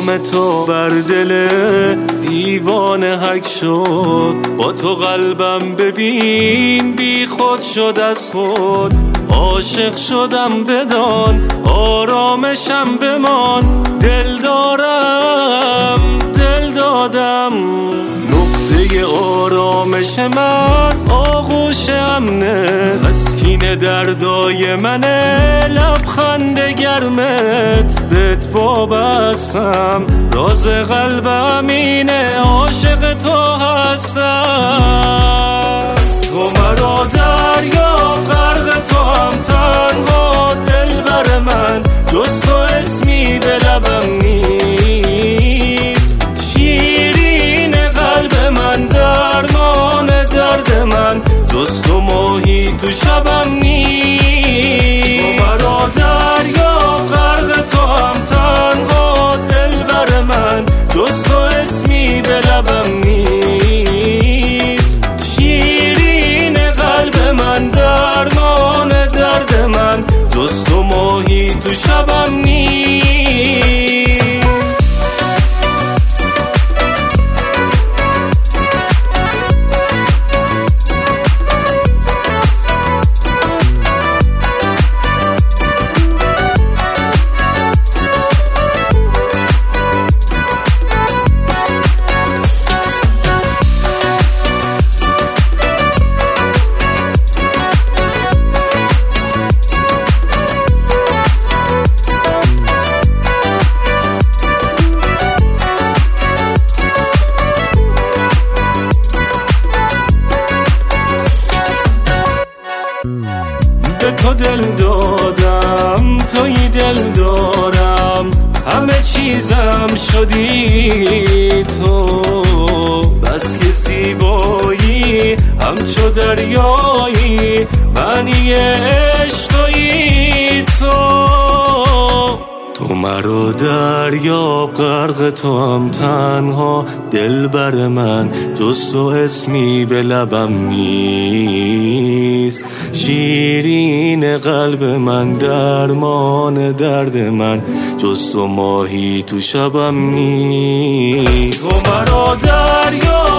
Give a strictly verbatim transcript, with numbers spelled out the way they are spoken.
نام تو بر دل دیوانه حک شد. با تو قلبم ببین بی خود شد از خود. عاشق شدم بدان آرامشم بمان. دل دارم دل دادم نقطه آرامش من آغوش امنه. تسکین دردای منه لبخند گرمت. بهت وابستم راز قلبم اینه عاشق تو هستم. تو مرا دریا غرق تو هم تنها. دلبر من جز تو اسمی به لبم نیست. شیرین قلب من درمان درد من جز تو ماهی تو شبم نیست. تو مرا دریا غرق تو هم تنها. دلبر من جز تو اسمی به لبم نیست. شیرین قلب من درمان درد من جز تو ماهی تو شبم نیست. به تو دل دادم توی دل دارم. همه چیزم شدی تو. بس که زیبایی همچو دریایی معنی عشقی تو. تو مرا دریا غرق تو هم تنها. دلبر من جز تو اسمی به لبم نیست. شیرین قلب من درمان درد من جز تو ماهی تو شبم نیست. تو مرا دریا